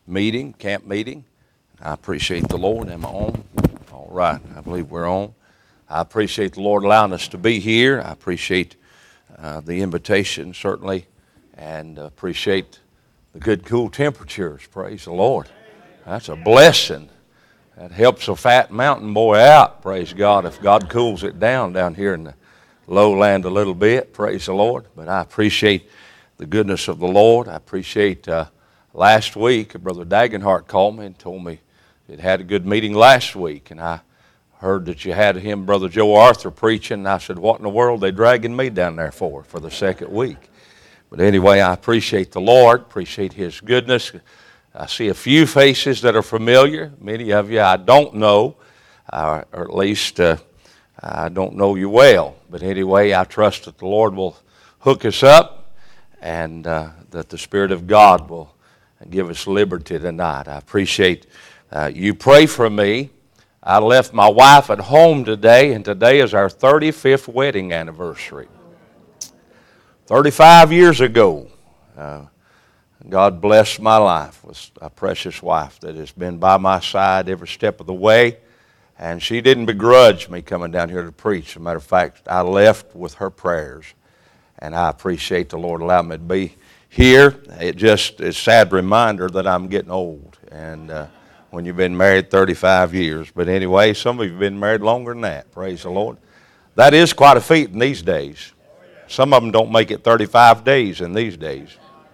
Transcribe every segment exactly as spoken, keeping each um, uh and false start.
meeting, camp meeting. I appreciate the Lord. Am I on? All right, I believe we're on. I appreciate the Lord allowing us to be here. I appreciate uh, the invitation, certainly, and appreciate the good, cool temperatures. Praise the Lord. That's a blessing. That helps a fat mountain boy out, praise God, if God cools it down down here in the lowland a little bit, praise the Lord. But I appreciate the goodness of the Lord. I appreciate uh, last week, Brother Dagenhart called me and told me it had a good meeting last week, and I heard that you had him, Brother Joe Arthur, preaching, and I said, what in the world are they dragging me down there for, for the second week? But anyway, I appreciate the Lord, appreciate His goodness. I see a few faces that are familiar. Many of you I don't know, uh, or at least uh, I don't know you well. But anyway, I trust that the Lord will hook us up and uh, that the Spirit of God will give us liberty tonight. I appreciate uh, you pray for me. I left my wife at home today, and today is our thirty-fifth wedding anniversary. thirty-five years ago, uh, God blessed my life with a precious wife that has been by my side every step of the way, and she didn't begrudge me coming down here to preach. As a matter of fact, I left with her prayers, and I appreciate the Lord allowing me to be here. It just is a sad reminder that I'm getting old, and uh, when you've been married thirty-five years. But anyway, some of you have been married longer than that, praise the Lord. That is quite a feat in these days. Some of them don't make it thirty-five days in these days.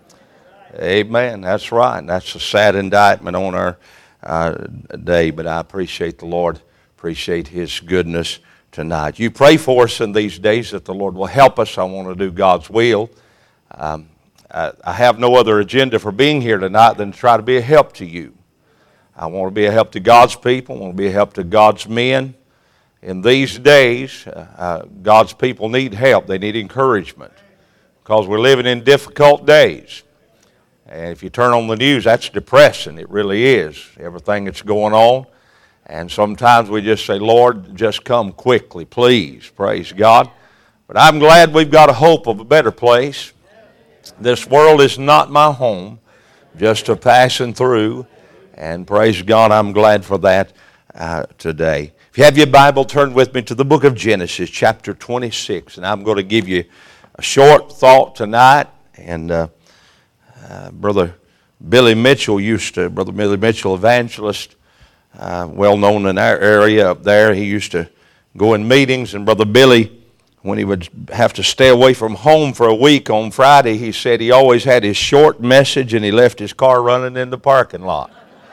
Amen. That's right. That's a sad indictment on our uh, day, but I appreciate the Lord, appreciate His goodness tonight. You pray for us in these days that the Lord will help us. I want to do God's will. Um, I, I have no other agenda for being here tonight than to try to be a help to you. I want to be a help to God's people. I want to be a help to God's men. In these days, uh, uh, God's people need help. They need encouragement because we're living in difficult days. And if you turn on the news, that's depressing. It really is, everything that's going on. And sometimes we just say, Lord, just come quickly, please. Praise God. But I'm glad we've got a hope of a better place. This world is not my home, just a passing through. And praise God, I'm glad for that uh, today. If you have your Bible, turn with me to the book of Genesis, chapter twenty-six. And I'm going to give you a short thought tonight. And uh, uh, Brother Billy Mitchell used to, Brother Billy Mitchell, evangelist, uh, well known in our area up there. He used to go in meetings. And Brother Billy, when he would have to stay away from home for a week on Friday, he said he always had his short message and he left his car running in the parking lot.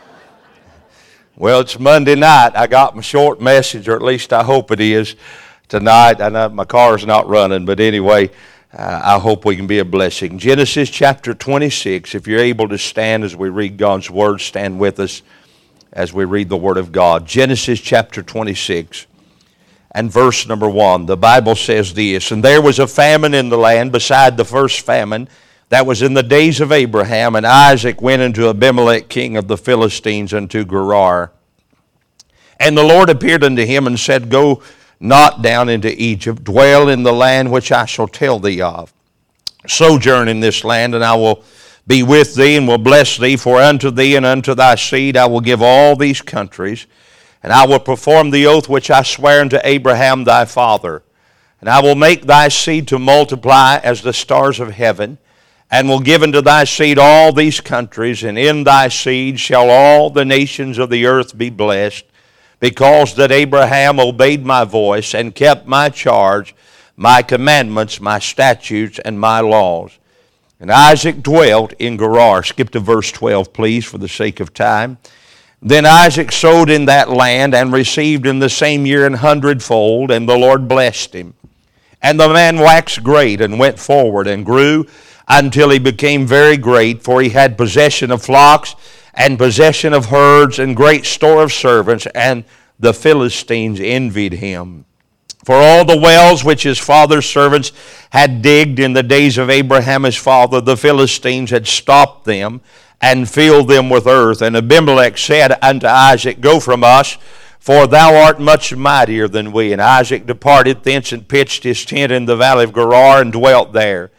Well, it's Monday night. I got my short message, or at least I hope it is tonight. I know my car's not running, but anyway, uh, I hope we can be a blessing. Genesis chapter twenty-six, if you're able to stand as we read God's Word, stand with us as we read the Word of God. Genesis chapter twenty-six and verse number one. The Bible says this, and there was a famine in the land beside the first famine that was in the days of Abraham, and Isaac went unto Abimelech king of the Philistines unto Gerar. And the Lord appeared unto him and said, Go not down into Egypt, dwell in the land which I shall tell thee of. Sojourn in this land, and I will be with thee, and will bless thee, for unto thee and unto thy seed I will give all these countries, and I will perform the oath which I sware unto Abraham thy father. And I will make thy seed to multiply as the stars of heaven, and will give unto thy seed all these countries, and in thy seed shall all the nations of the earth be blessed, because that Abraham obeyed my voice, and kept my charge, my commandments, my statutes, and my laws. And Isaac dwelt in Gerar. Skip to verse twelve, please, for the sake of time. Then Isaac sowed in that land, and received in the same year an hundredfold, and the Lord blessed him. And the man waxed great, and went forward, and grew, until he became very great, for he had possession of flocks, and possession of herds, and great store of servants, and the Philistines envied him. For all the wells which his father's servants had digged in the days of Abraham his father, the Philistines had stopped them, and filled them with earth. And Abimelech said unto Isaac, Go from us, for thou art much mightier than we. And Isaac departed thence, and pitched his tent in the valley of Gerar, and dwelt there.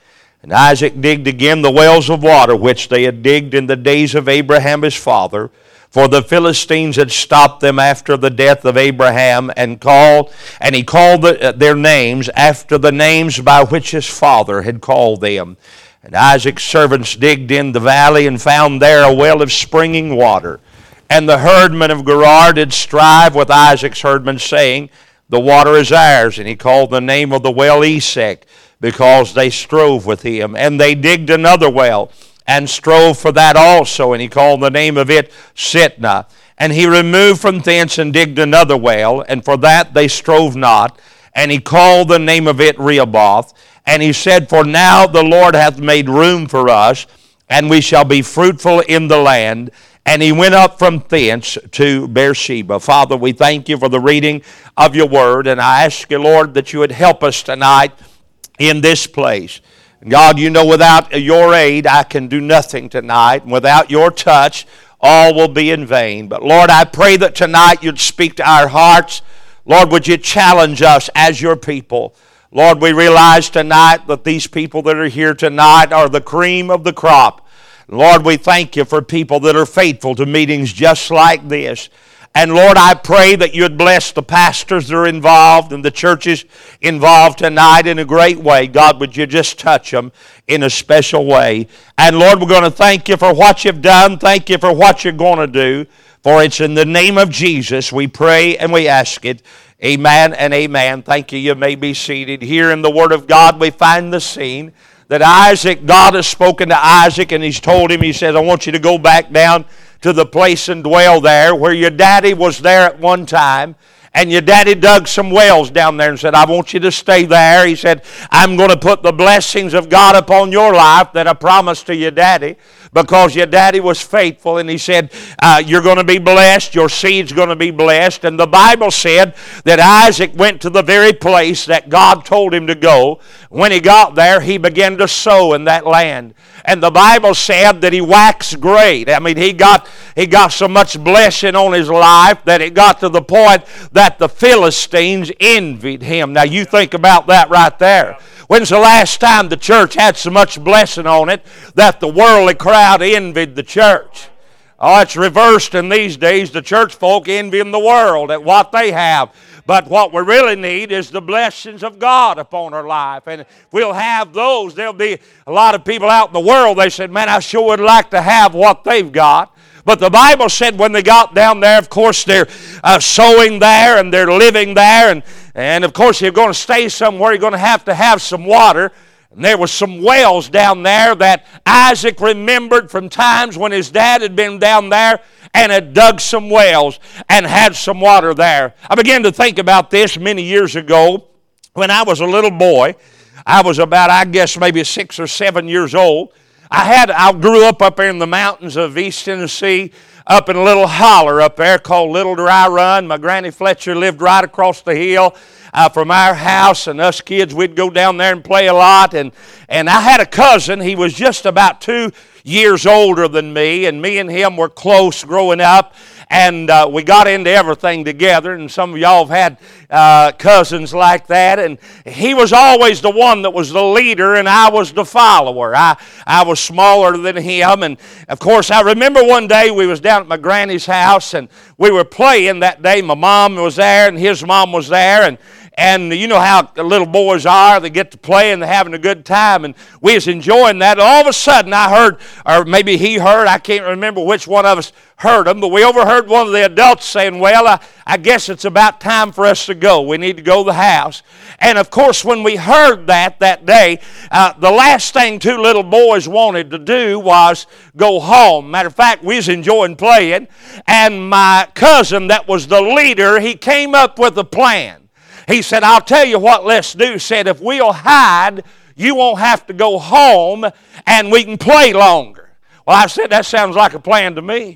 And Isaac digged again the wells of water which they had digged in the days of Abraham his father, for the Philistines had stopped them after the death of Abraham, and called, and he called the, their names after the names by which his father had called them. And Isaac's servants digged in the valley and found there a well of springing water. And the herdmen of Gerar did strive with Isaac's herdmen, saying, the water is ours. And he called the name of the well Esek, because they strove with him. And they digged another well, and strove for that also. And he called the name of it Sitnah. And he removed from thence and digged another well, and for that they strove not. And he called the name of it Rehoboth. And he said, for now the Lord hath made room for us, and we shall be fruitful in the land. And he went up from thence to Beersheba. Father, we thank you for the reading of your word, and I ask you, Lord, that you would help us tonight in this place. God, you know without your aid I can do nothing tonight, and without your touch all will be in vain. But Lord, I pray that tonight you'd speak to our hearts. Lord, would you challenge us as your people? Lord, we realize tonight that these people that are here tonight are the cream of the crop. Lord, we thank you for people that are faithful to meetings just like this. And Lord, I pray that you'd bless the pastors that are involved and the churches involved tonight in a great way. God, would you just touch them in a special way? And Lord, we're going to thank you for what you've done. Thank you for what you're going to do. For it's in the name of Jesus we pray and we ask it. Amen and amen. Thank you. You may be seated. Here in the Word of God we find the scene that Isaac, God has spoken to Isaac and he's told him, he says, I want you to go back down to the place and dwell there where your daddy was there at one time. And your daddy dug some wells down there and said, I want you to stay there. He said, I'm going to put the blessings of God upon your life that I promised to your daddy, because your daddy was faithful. And he said, uh, you're going to be blessed. Your seed's going to be blessed. And the Bible said that Isaac went to the very place that God told him to go. When he got there, he began to sow in that land. And the Bible said that he waxed great. I mean, he got, he got so much blessing on his life that it got to the point that the Philistines envied him. Now, you think about that right there. When's the last time the church had so much blessing on it that the worldly crowd envied the church? Oh, it's reversed in these days. The church folk envying the world at what they have. But what we really need is the blessings of God upon our life. And if we'll have those, there'll be a lot of people out in the world, they said, man, I sure would like to have what they've got. But the Bible said when they got down there, of course, they're uh, sowing there and they're living there. And, and of course, you're going to stay somewhere, you're going to have to have some water. And there were some wells down there that Isaac remembered from times when his dad had been down there and had dug some wells and had some water there. I began to think about this many years ago when I was a little boy. I was about, I guess, maybe six or seven years old. I had, I grew up up there in the mountains of East Tennessee, up in a little holler up there called Little Dry Run. My Granny Fletcher lived right across the hill uh, from our house, and us kids, we'd go down there and play a lot. And, and I had a cousin. He was just about two years older than me, and me and him were close growing up. And uh, we got into everything together, and some of y'all have had uh, cousins like that. And he was always the one that was the leader, and I was the follower. I, I was smaller than him. And, of course, I remember one day we was down at my granny's house, and we were playing that day. My mom was there, and his mom was there. And And you know how little boys are. They get to play and they're having a good time. And we was enjoying that. And all of a sudden I heard, or maybe he heard, I can't remember which one of us heard him, but we overheard one of the adults saying, well, I, I guess it's about time for us to go. We need to go to the house. And of course, when we heard that that day, uh, the last thing two little boys wanted to do was go home. Matter of fact, we was enjoying playing. And my cousin that was the leader, he came up with a plan. He said, I'll tell you what let's do. He said, if we'll hide, you won't have to go home and we can play longer. Well, I said, that sounds like a plan to me.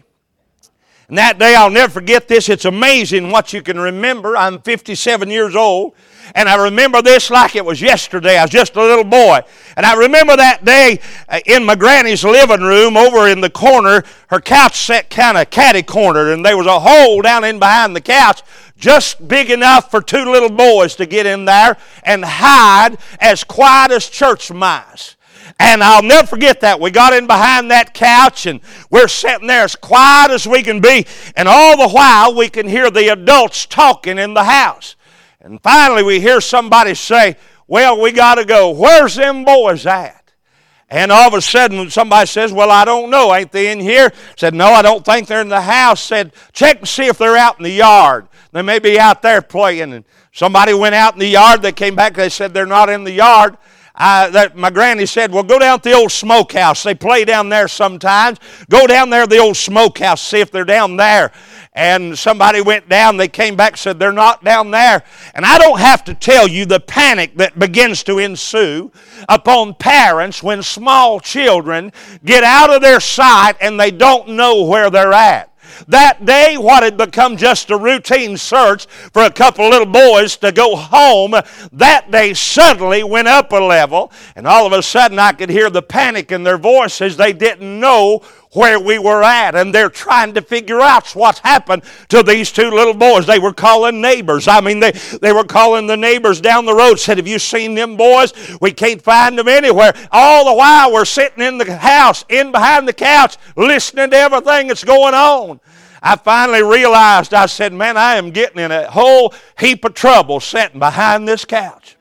And that day, I'll never forget this. It's amazing what you can remember. I'm fifty-seven years old, and I remember this like it was yesterday. I was just a little boy. And I remember that day in my granny's living room over in the corner, her couch sat kind of catty-cornered, and there was a hole down in behind the couch just big enough for two little boys to get in there and hide as quiet as church mice. And I'll never forget that. We got in behind that couch and we're sitting there as quiet as we can be. And all the while we can hear the adults talking in the house. And finally we hear somebody say, well, we got to go. Where's them boys at? And all of a sudden somebody says, well, I don't know. Ain't they in here? Said, no, I don't think they're in the house. Said, check and see if they're out in the yard. They may be out there playing. And somebody went out in the yard. They came back. They said they're not in the yard. I, that, my granny said, well, go down to the old smokehouse. They play down there sometimes. Go down there to the old smokehouse, see if they're down there. And somebody went down. They came back and said, they're not down there. And I don't have to tell you the panic that begins to ensue upon parents when small children get out of their sight and they don't know where they're at. That day, what had become just a routine search for a couple of little boys to go home, that day suddenly went up a level, and all of a sudden I could hear the panic in their voices. They didn't know where we were at, and they're trying to figure out what's happened to these two little boys. They were calling neighbors. I mean, they, they were calling the neighbors down the road, said, have you seen them boys? We can't find them anywhere. All the while we're sitting in the house, in behind the couch, listening to everything that's going on. I finally realized, I said, man, I am getting in a whole heap of trouble sitting behind this couch.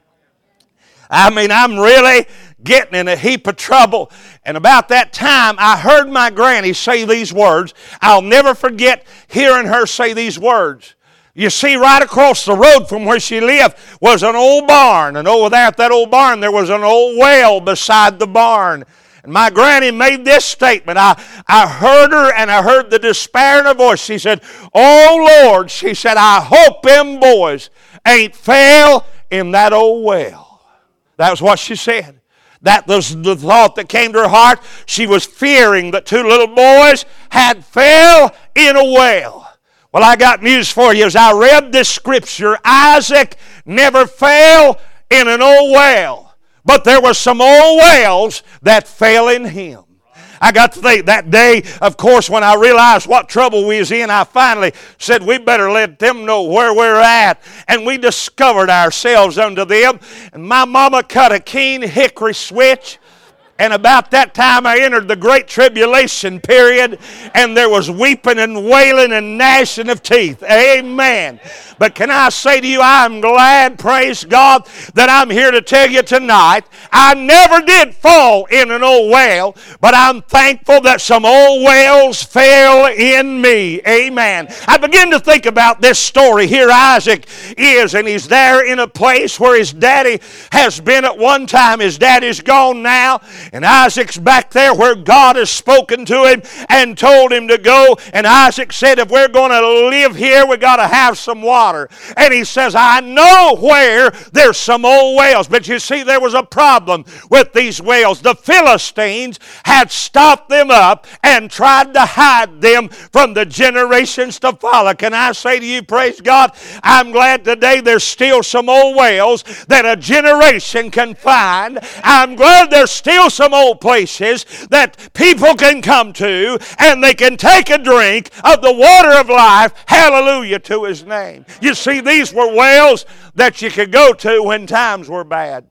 I mean, I'm really getting in a heap of trouble. And about that time, I heard my granny say these words. I'll never forget hearing her say these words. You see, right across the road from where she lived was an old barn. And over there at that old barn, there was an old well beside the barn. And my granny made this statement. I, I heard her and I heard the despair in her voice. She said, oh, Lord, she said, I hope them boys ain't fell in that old well. That was what she said. That was the thought that came to her heart. She was fearing that two little boys had fell in a well. Well, I got news for you. As I read this scripture, Isaac never fell in an old well. But there were some old wells that fell in him. I got to think that day, of course, when I realized what trouble we was in, I finally said we better let them know where we're at. And we discovered ourselves unto them. And my mama cut a keen hickory switch. And about that time I entered the great tribulation period, and there was weeping and wailing and gnashing of teeth. Amen. But can I say to you, I'm glad, praise God, that I'm here to tell you tonight, I never did fall in an old well, but I'm thankful that some old wells fell in me. Amen. I begin to think about this story. Here Isaac is, and he's there in a place where his daddy has been at one time. His daddy's gone now, and Isaac's back there where God has spoken to him and told him to go. And Isaac said, if we're going to live here, we've got to have some water. And he says, I know where there's some old wells. But you see, there was a problem with these wells. The Philistines had stopped them up and tried to hide them from the generations to follow. Can I say to you, praise God, I'm glad today there's still some old wells that a generation can find. I'm glad there's still some old places that people can come to and they can take a drink of the water of life. Hallelujah to His name. You see, these were wells that you could go to when times were bad.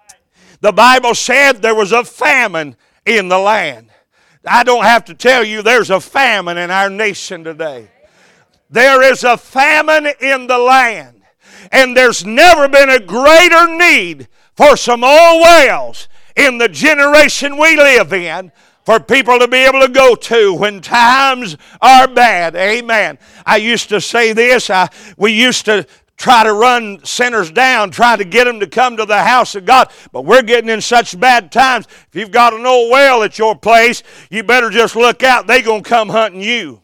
The Bible said there was a famine in the land. I don't have to tell you there's a famine in our nation today. There is a famine in the land. And there's never been a greater need for some old wells in the generation we live in for people to be able to go to when times are bad. Amen. I used to say this. I, we used to try to run sinners down, trying to get them to come to the house of God. But we're getting in such bad times. If you've got an old well at your place, you better just look out. They're going to come hunting you.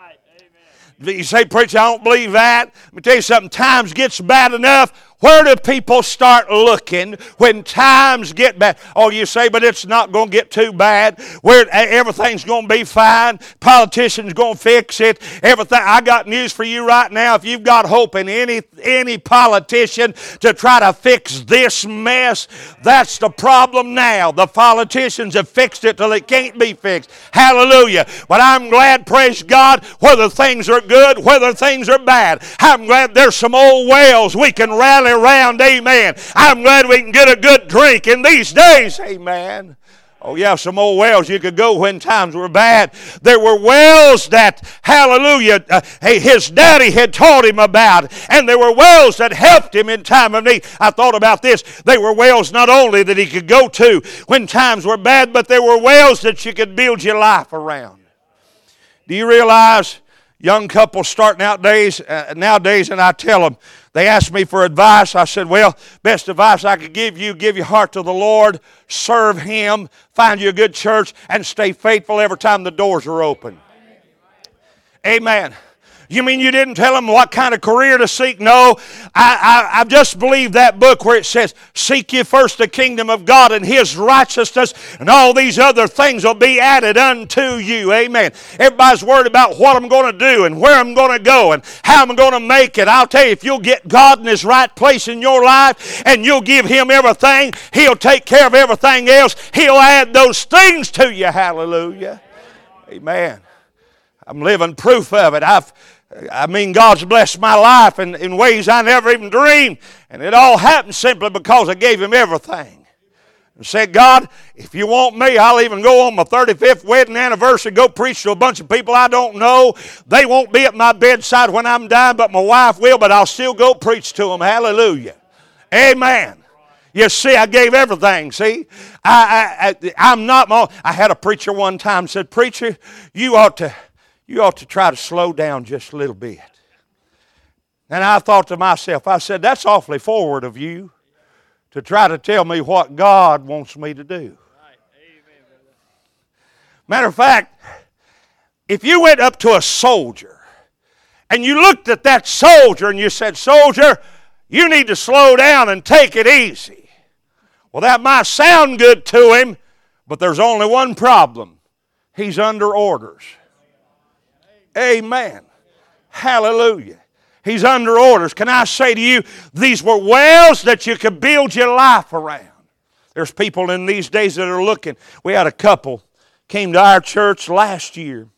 You say, preacher, I don't believe that. Let me tell you something. Times gets bad enough. Where do people start looking when times get bad? Oh, you say, but it's not going to get too bad. Where everything's going to be fine. Politicians going to fix it. Everything. I got news for you right now. If you've got hope in any any politician to try to fix this mess, that's the problem now. The politicians have fixed it till it can't be fixed. Hallelujah. But I'm glad, praise God, whether things are good, whether things are bad, I'm glad there's some old wells we can rally around. Amen. I'm glad we can get a good drink in these days. Amen. Oh yeah, some old wells you could go when times were bad. There were wells that, hallelujah, uh, hey, his daddy had taught him about. And there were wells that helped him in time of need. I thought about this. They were wells not only that he could go to when times were bad, but there were wells that you could build your life around. Do you realize young couples starting out days, uh, nowadays, and I tell them, they ask me for advice. I said, well, best advice I could give you, give your heart to the Lord, serve Him, find you a good church, and stay faithful every time the doors are open. Amen. You mean you didn't tell them what kind of career to seek? No, I, I, I just believe that book where it says, seek ye first the kingdom of God and His righteousness, and all these other things will be added unto you. Amen. Everybody's worried about what I'm going to do and where I'm going to go and how I'm going to make it. I'll tell you, if you'll get God in His right place in your life and you'll give Him everything, He'll take care of everything else. He'll add those things to you. Hallelujah. Amen. I'm living proof of it. I've I mean, God's blessed my life in, in ways I never even dreamed. And it all happened simply because I gave Him everything. And said, God, if you want me, I'll even go on my thirty-fifth wedding anniversary, go preach to a bunch of people I don't know. They won't be at my bedside when I'm dying, but my wife will, but I'll still go preach to them. Hallelujah. Amen. You see, I gave everything, see. I, I, I, I'm not my own. I had a preacher one time said, preacher, you ought to... You ought to try to slow down just a little bit. And I thought to myself, I said, that's awfully forward of you to try to tell me what God wants me to do. Matter of fact, if you went up to a soldier and you looked at that soldier and you said, soldier, you need to slow down and take it easy. Well, that might sound good to him, but there's only one problem. He's under orders. Amen. Hallelujah. He's under orders. Can I say to you, these were wells that you could build your life around. There's people in these days that are looking. We had a couple came to our church last year.